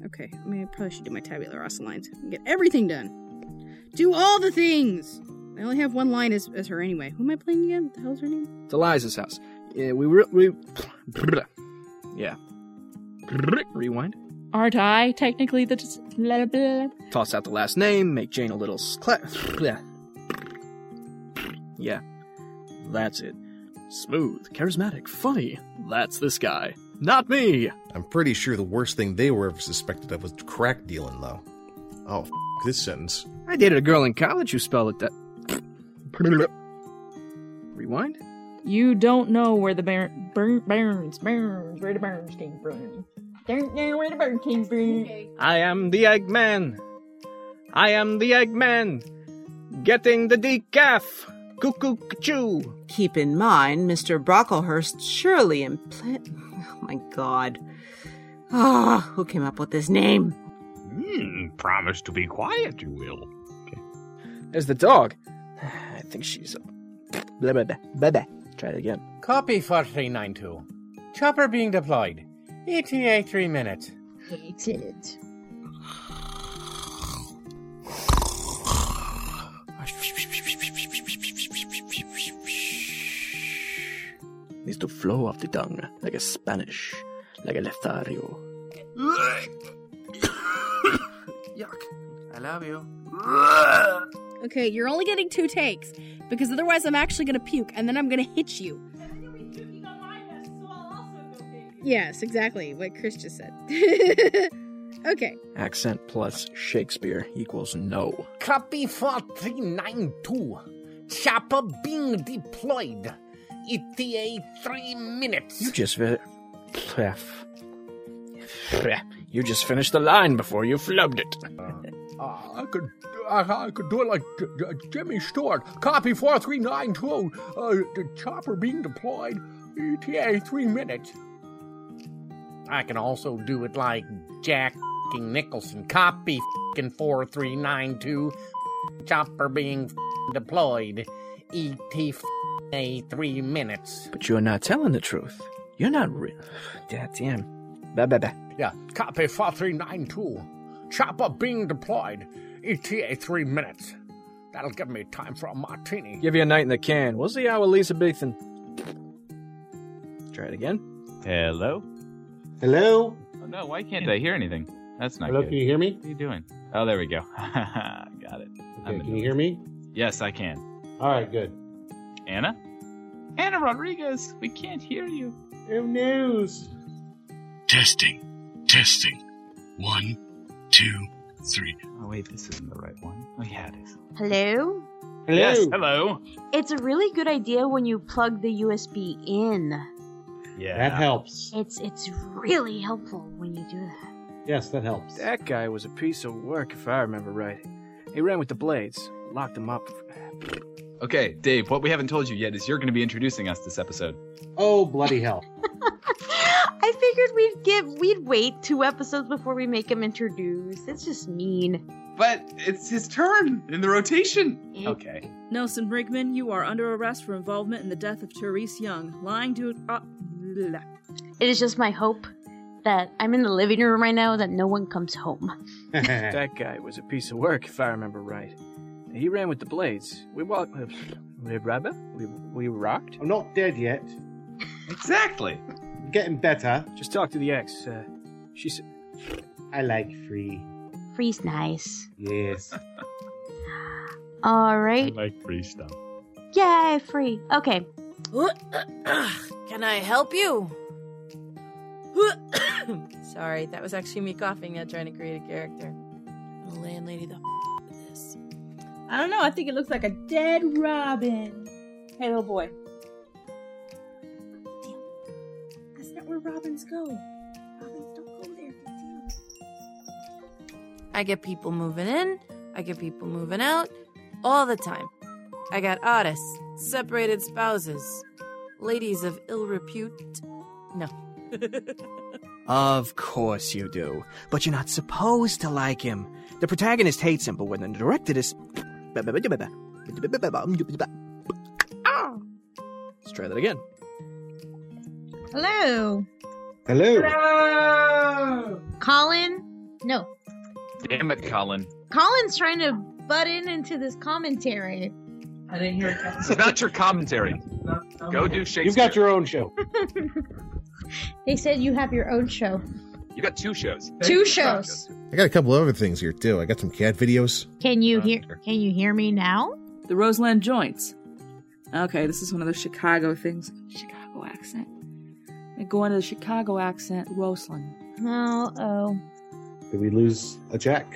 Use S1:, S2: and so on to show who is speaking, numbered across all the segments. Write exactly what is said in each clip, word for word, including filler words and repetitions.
S1: Okay, I mean, I probably should do my tabula rasa lines and get everything done. Do all the things! I only have one line as, as her anyway. Who am I playing again? What the hell's her name?
S2: It's Eliza's house. Yeah, we... Re- we yeah. Rewind.
S3: Aren't I technically the... Dis- blah, blah.
S2: Toss out the last name, make Jane a little... Cla- yeah. That's it. Smooth, charismatic, funny. That's this guy. Not me!
S4: I'm pretty sure the worst thing they were ever suspected of was crack dealing, though. Oh, f*** this sentence.
S2: I dated a girl in college who spelled it that... Rewind?
S3: You don't know where the bar- burn- burns, burns, where the burns came from. Don't know where the burns came from.
S2: I am the Eggman. I am the Eggman. Getting the decaf. Cuckoo choo.
S5: Keep in mind, Mister Brocklehurst surely impl- Oh my god. Ah, oh, who came up with this name?
S6: Hmm, promise to be quiet, you will.
S2: Okay. There's the dog. I think she's... Blah, blah, blah, blah, blah. Try it again.
S7: Copy four three nine two. Chopper being deployed. E T A three minutes.
S8: Hated.
S2: Needs to flow off the tongue like a Spanish, like a Lothario.
S7: Yuck. I love you.
S1: Okay, you're only getting two takes, because otherwise I'm actually gonna puke, and then I'm gonna hit you. Yes, exactly, what Chris just said. Okay.
S2: Accent plus Shakespeare equals no.
S7: Copy four three nine two. Chopper being deployed. E T A three minutes.
S2: You just fi- You just finished the line before you flubbed it.
S7: Uh, uh, I could I, I could do it like J- J- Jimmy Stewart. Copy four three nine two. Uh, the chopper being deployed. E T A three minutes. I can also do it like Jack Nicholson. Copy four three nine two. Chopper being deployed. E T A three minutes.
S2: But you're not telling the truth. You're not real. Damn. Bah, bah, bah.
S7: Yeah, copy four three nine two. Chopper being deployed. E T A three minutes. That'll give me time for a martini.
S2: Give you a night in the can. We'll see how Elizabethan. Try it again.
S6: Hello?
S9: Hello?
S6: Oh, no, why can't I hear anything? That's not
S9: Hello,
S6: good.
S9: can you hear me?
S6: What are you doing? Oh, there we go. Got it.
S9: Okay, can you hear me?
S6: Yes, I can.
S9: All right, good.
S6: Anna? Anna Rodriguez, we can't hear you.
S9: No news.
S10: Testing. Testing. One, two, three.
S6: Oh, wait, this isn't the right one. Oh, yeah, it is.
S8: Hello?
S9: Hello?
S6: Yes, hello.
S8: It's a really good idea when you plug the U S B in.
S6: Yeah.
S9: That helps.
S8: It's it's really helpful when you do that.
S9: Yes, that helps.
S2: That guy was a piece of work, if I remember right. He ran with the blades, locked them up.
S11: Okay, Dave, what we haven't told you yet is you're going to be introducing us this episode.
S9: Oh, bloody hell.
S8: I figured we'd give we'd wait two episodes before we make him introduce. It's just mean.
S11: But it's his turn in the rotation.
S8: It,
S11: Okay.
S3: Nelson Brinkman, you are under arrest for involvement in the death of Therese Young. Lying to... Uh, blah.
S8: It is just my hope that I'm in the living room right now that no one comes home.
S2: That guy was a piece of work, if I remember right. He ran with the blades. We walked... Uh, we, we, we rocked?
S9: I'm not dead yet.
S11: Exactly.
S9: I'm getting better.
S2: Just talk to the ex. Uh, she said...
S9: I like free.
S8: Free's nice.
S9: Yes.
S8: Alright.
S6: I like free stuff.
S8: Yay, free. Okay.
S12: Can I help you? Sorry, that was actually me coughing at trying to create a character. The landlady, the f- with this.
S3: I don't know. I think it looks like a dead robin. Hey, little boy. Damn. That's not where robins go. Robins don't go there. Damn.
S12: I get people moving in. I get people moving out. All the time. I got artists, separated spouses, ladies of ill repute. No.
S2: Of course you do. But you're not supposed to like him. The protagonist hates him, but when the director is... Let's try that again.
S8: Hello.
S9: Hello.
S8: Hello. Colin, No.
S11: Damn it, Colin.
S8: Colin's trying to butt in into this commentary.
S6: I didn't hear it.
S11: This is not your commentary.
S6: No, no,
S11: Go
S6: no.
S11: do Shakespeare.
S9: You've got your own show.
S8: They said you have your own show.
S11: You got two shows.
S8: Two shows.
S4: I got a couple other things here too. I got some cat videos.
S8: Can you
S11: Uh,
S8: hear?
S11: sure.
S8: Can you hear me now?
S3: The Roseland joints. Okay, this is one of those Chicago things. Chicago accent. I go into the Chicago accent, Roseland.
S8: Oh, oh.
S9: Did we lose a Jack?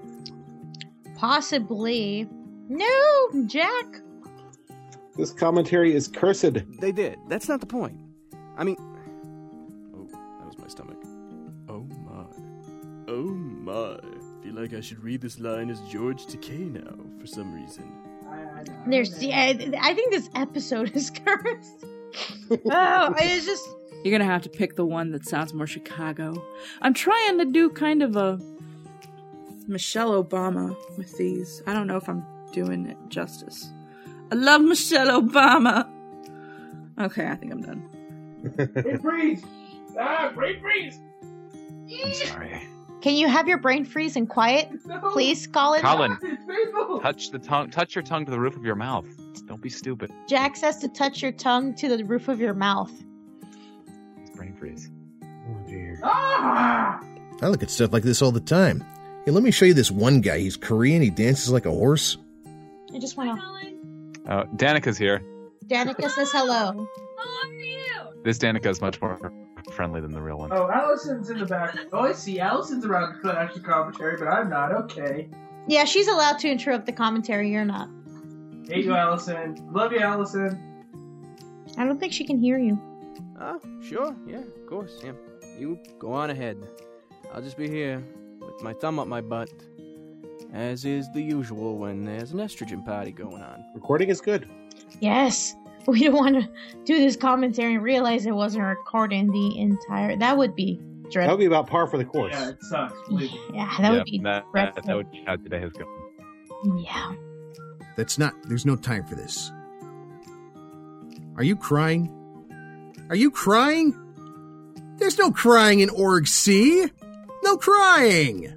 S8: Possibly. No, Jack.
S9: This commentary is cursed.
S13: They did. That's not the point. I mean... Oh, that was my stomach. Oh my. Oh my. Feel like I should read this line as George Takei now, for some reason.
S8: There's. Yeah, I think this episode is cursed. Oh, it's just.
S3: You're gonna have to pick the one that sounds more Chicago. I'm trying to do kind of a Michelle Obama with these. I don't know if I'm doing it justice. I love Michelle Obama. Okay, I think I'm done.
S6: Brain freeze! Ah, brain freeze!
S11: I'm sorry.
S8: Can you have your brain freeze and quiet,
S6: No.
S8: please, Colin?
S11: Colin,
S6: It's painful.
S11: touch the tongue. Touch your tongue to the roof of your mouth. Don't be stupid.
S8: Jack says to touch your tongue to the roof of your mouth.
S11: It's brain freeze.
S9: Oh dear.
S6: Ah!
S4: I look at stuff like this all the time. Hey, let me show you this one guy. He's Korean. He dances like a horse.
S8: I just want to.
S11: Uh, Danica's here.
S8: Danica says hello.
S11: This Danica is much more friendly than the real one.
S6: Oh, Allison's in the back. Oh, I see. Allison's around to finish the commentary, but I'm not. Okay.
S8: Yeah, she's allowed to interrupt the commentary. You're not.
S6: Hate you, Allison. Love you, Allison.
S8: I don't think she can hear you.
S13: Oh, sure. Yeah, of course. Yeah. You go on ahead. I'll just be here with my thumb up my butt, as is the usual when there's an estrogen party going on.
S9: Recording is good.
S8: Yes. We don't want to do this commentary and realize it wasn't recording the entire. That would be
S9: That
S8: dreadful.
S9: would be about par for the course.
S6: Yeah, it sucks. Believe me.
S8: Yeah, that would be
S11: that, that,
S8: dreadful.
S11: that would be how today has gone.
S8: Yeah.
S14: That's not, there's no time for this. Are you crying? Are you crying? There's no crying in Org C. No crying.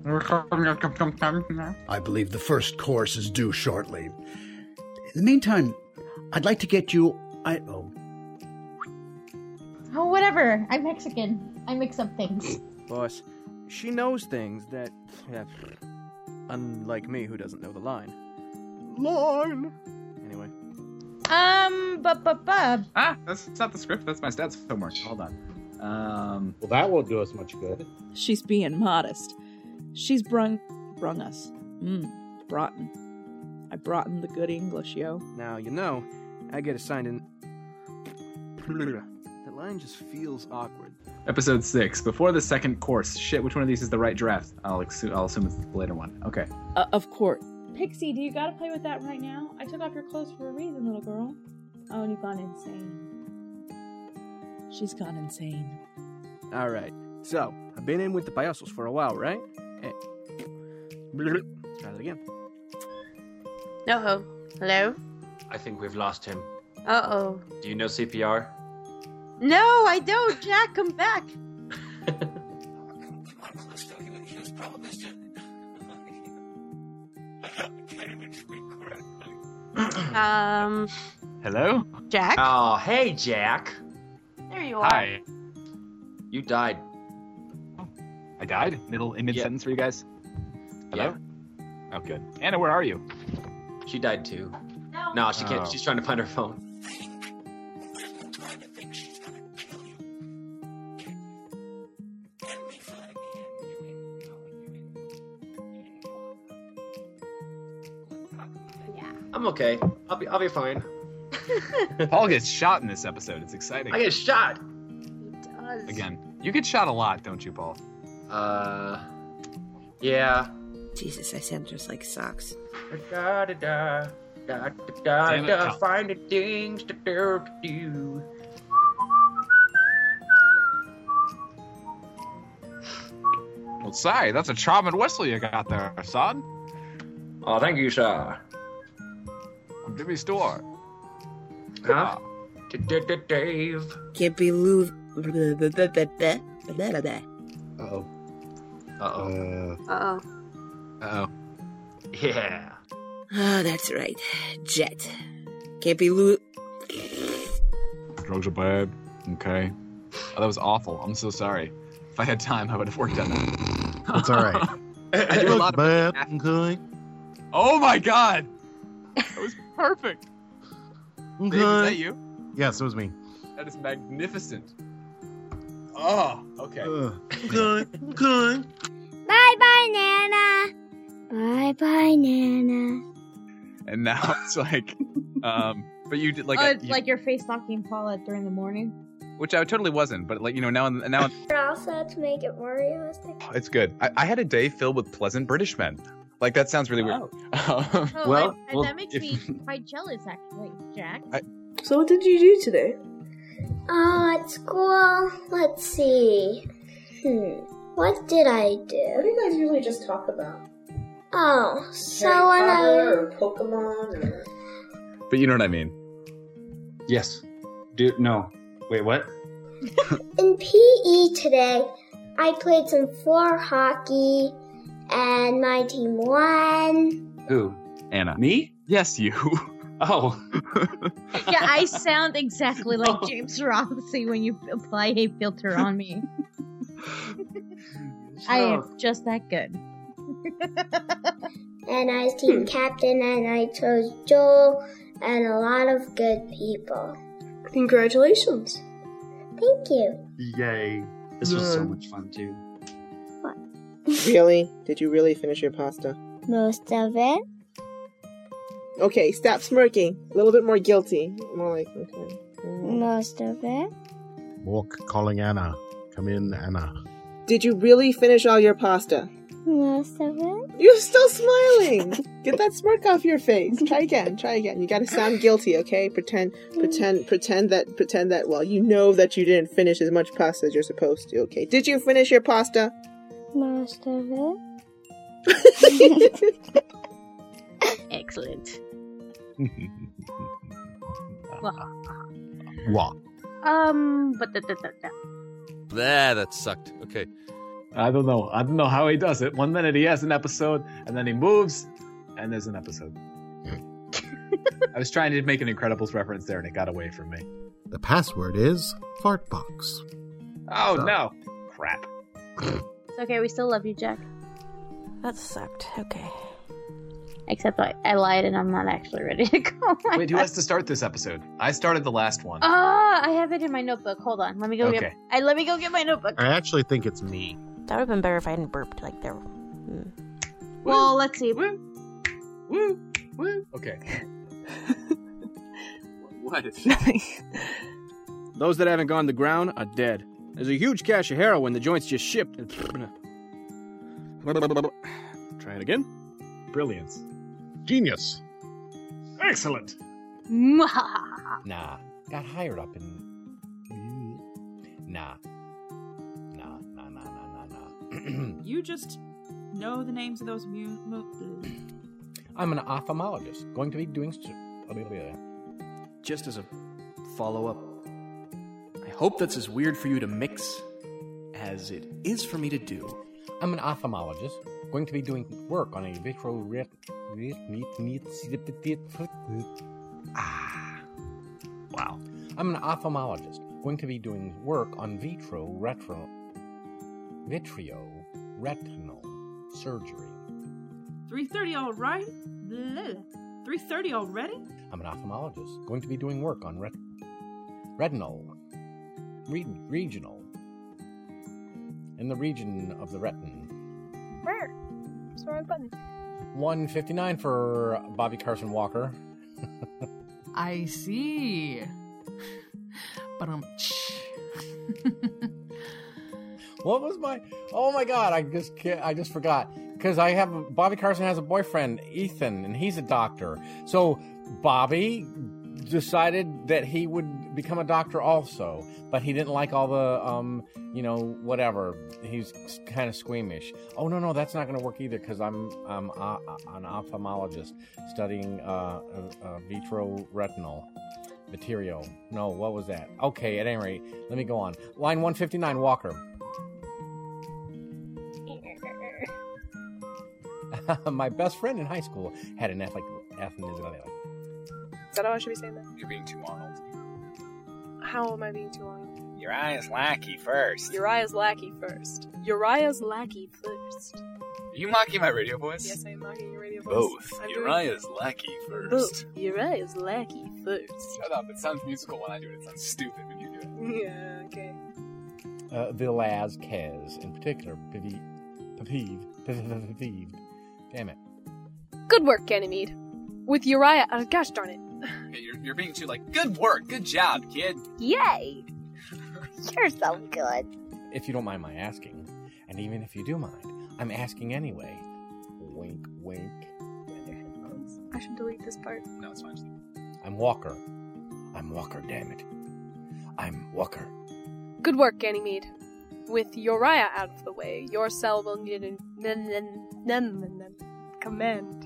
S15: I believe the first course is due shortly. In the meantime, I'd like to get you. I oh,
S8: Oh, whatever. I'm Mexican. I mix up things.
S13: Boss, she knows things that, yeah, unlike me, who doesn't know the line. Line. Anyway.
S8: Um, but but but.
S11: Ah, that's not the script. That's my stats homework. Hold on. Um.
S9: Well, that won't do us much good.
S3: She's being modest. She's brung, brung us. Mmm, broughten. I broughten the good English, yo.
S13: Now, you know, I get assigned in... The line just feels awkward.
S11: Episode six. Before the second course. Shit, which one of these is the right draft? I'll, exu- I'll assume it's the later one. Okay.
S3: Uh, of course. Pixie, do you gotta play with that right now? I took off your clothes for a reason, little girl. Oh, and you've gone insane. She's gone insane.
S13: Alright, so, I've been in with the payasos for a while, right? Eh. Let's try that again.
S8: Uh-oh. Hello?
S16: I think we've lost him.
S8: Uh-oh.
S16: Do you know C P R?
S8: No, I don't. Jack, come back. um...
S11: Hello?
S8: Jack?
S16: Oh, hey, Jack.
S8: There you are.
S11: Hi.
S16: You died.
S11: I died? Middle, in mid-sentence
S16: Yeah.
S11: for you guys? Hello? Oh, good. Anna, where are you?
S16: She died too.
S8: No.
S16: No, she can't.
S11: Oh.
S16: She's trying to find her phone. I'm okay. I'll be. I'll be fine.
S11: Paul gets shot in this episode. It's exciting.
S16: I get shot.
S8: He does.
S11: Again. You get shot a lot, don't you, Paul?
S16: Uh, yeah.
S5: Jesus, I sound just like socks.
S16: Da da da da da da
S11: Damn it,
S16: da.
S11: Tom.
S16: Finding things to do to do.
S11: Well, say, that's a charming whistle you got there, son.
S16: Oh, thank you, sir.
S11: Jimmy Store.
S16: Huh? Dave.
S5: Can't be Lou.
S9: Uh-oh.
S11: Uh-oh.
S8: Uh-oh.
S11: Uh-oh.
S16: Yeah.
S5: Oh, that's right. Jet. Can't be lo-
S11: Drugs are bad. Okay. Oh, that was awful. I'm so sorry. If I had time, I would have worked on that.
S4: That's all right.
S11: I do a lot of
S4: bad.
S11: okay. Oh my god! That was perfect.
S4: Okay.
S11: Dave, is that you?
S4: Yes, it was me.
S11: That is magnificent. Oh, okay.
S4: Uh, okay. Okay.
S17: Bye bye, Nana. Bye bye, Nana.
S11: And now it's like, um, but you did like,
S8: oh,
S11: a,
S8: it's
S11: you,
S8: like your face talking Paula during the morning.
S11: which I totally wasn't, but like you know now and now
S17: Also, to make it more realistic.
S11: it's good. I, I had a day filled with pleasant British men. Like that sounds really weird. Um,
S8: Oh,
S11: well,
S8: I,
S11: well,
S8: that makes
S11: if-
S8: me quite jealous, actually, Jack.
S11: I,
S3: So what did you do today?
S17: Oh, at school, let's see. Hmm, what did I do?
S3: What do you guys usually just talk about?
S17: Oh, so
S3: Harry
S17: when
S3: Potter
S17: I...
S3: or Pokemon or...
S11: but you know what I mean.
S9: Yes. Do no. Wait, what?
S17: In P E today, I played some floor hockey, and my team won.
S9: Who?
S11: Anna.
S9: Me?
S11: Yes, you.
S9: Oh.
S8: Yeah, I sound exactly like James Rossi when you apply a filter on me. I am just that good.
S17: And I was team captain, and I chose Joel and a lot of good people.
S3: Congratulations.
S17: Thank you.
S9: Yay. This was so much fun, too.
S18: Really? Did you really finish your pasta?
S17: Most of it.
S18: Okay, stop smirking. A little bit more guilty. More like, okay.
S17: Most of it.
S4: Walk calling Anna. Come in, Anna.
S18: Did you really finish all your pasta?
S17: Most of it.
S18: You're still smiling. Get that smirk off your face. Try again. Try again. You gotta sound guilty, okay? Pretend, pretend, pretend that, pretend that, well, you know that you didn't finish as much pasta as you're supposed to, okay? Did you finish your pasta?
S17: Most of it.
S8: Excellent.
S4: What?
S8: Um, but da, da, da, da.
S13: Ah, that sucked. Okay.
S11: I don't know. I don't know how he does it. One minute he has an episode, and then he moves, and there's an episode. I was trying to make an Incredibles reference there, and it got away from me.
S14: The password is fartbox.
S11: Oh,
S14: So-
S11: no. Crap.
S8: It's okay, we still love you, Jack.
S12: That sucked. Okay.
S8: Except I, I lied and I'm not actually ready to go.
S11: Wait, who has to start this episode? I started the last one.
S8: Ah, I have it in my notebook. Hold on. Let me go
S11: Okay.
S8: get I let me go get my notebook.
S4: I actually think it's me.
S12: That would have been better if I hadn't burped like there. Mm.
S8: Well, let's see.
S11: Woo! Woo! Woo! Okay.
S13: What? Those that haven't gone to ground are dead. There's a huge cache of heroin the joint's just shipped. Try it again.
S11: Brilliance.
S4: Genius.
S11: Excellent.
S19: Nah, got hired up in. Nah. Nah, nah, nah, nah, nah, nah.
S3: You just know the names of those mu... mu-
S19: I'm an ophthalmologist, going to be doing. St-
S13: Just as a follow-up, I hope that's as weird for you to mix as it is for me to do.
S19: I'm an ophthalmologist, going to be doing work on a vitro ret. Ah. Wow. I'm an ophthalmologist, going to be doing work on vitro retro. Vitrio retinal surgery.
S3: three thirty alright? three thirty already?
S19: I'm an ophthalmologist, going to be doing work on ret- retinal, re- regional, in the region of the retin.
S17: Where? What's the wrong button?
S19: one fifty-nine for Bobby Carson Walker.
S20: I see. But um,
S19: What was my? Oh my God! I just can't, I just forgot because I have Bobby Carson has a boyfriend, Ethan, and he's a doctor. So Bobby decided that he would become a doctor also, but he didn't like all the um, you know, whatever. He's kind of squeamish. Oh no, no, that's not going to work either because I'm I'm uh, an ophthalmologist studying uh, uh, uh, vitro retinal. Material. No, what was that? Okay, at any rate, let me go on. Line one fifty-nine, Walker. my best friend in high school had an athletic ethnicity.
S21: Is that how I should be saying that?
S22: You're being too Arnold.
S21: How am I being too Arnold?
S22: Uriah's lackey first.
S21: Uriah's lackey first. Uriah's lackey first.
S22: Are you mocking my radio voice?
S21: Yes, I am mocking your radio voice.
S22: Both.
S21: I'm
S22: Uriah's
S21: doing...
S22: lackey first.
S21: Both. Uriah's lackey first.
S22: Shut up. It sounds musical when I do it. It sounds stupid when you do it.
S21: Yeah, okay.
S19: Uh, Velazquez, in particular. Peeve. Peeve. Peeve. Damn it.
S21: Good work, Ganymede. With Uriah... Uh, gosh darn it.
S22: Okay, you're, you're being too, like, good work. Good job, kid.
S17: Yay! You're so good.
S19: If you don't mind my asking, and even if you do mind, I'm asking anyway. Wink, wink.
S21: I should delete this part.
S22: No, it's fine.
S19: I'm Walker. I'm Walker, damn it. I'm Walker.
S21: Good work, Ganymede. With Uriah out of the way, your cell will need a command.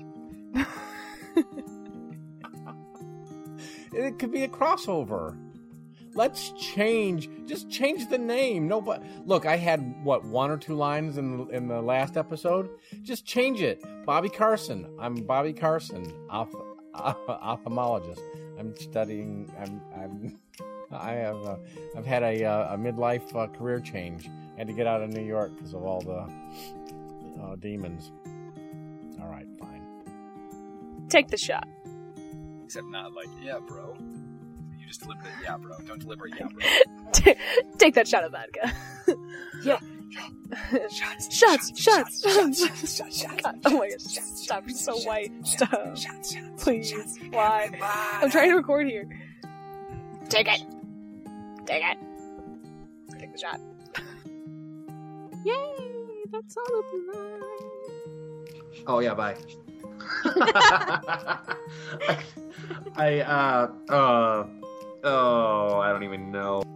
S19: It could be a crossover. Let's change. Just change the name. No, but look, I had what one or two lines in the, in the last episode. Just change it. Bobby Carson. I'm Bobby Carson, oph- oph- ophthalmologist. I'm studying. I'm. I'm. I have. Uh, I've had a, uh, a midlife uh, career change. I had to get out of New York because of all the uh, demons. All right, fine.
S21: Take the shot.
S22: Except not like, yeah, bro. You just deliver it, yeah, bro. Don't deliver it, yeah, bro.
S21: Take that shot of vodka. Yeah. Shots. Shots. Shots. Shots. Shots. God, oh my gosh. Stop. You're so white. Stop. Please. Why? I'm trying to record here. Take it. Take it. Take the shot. Yay! That's all of mine.
S16: Oh, yeah, bye. I, uh, uh, oh, I don't even know.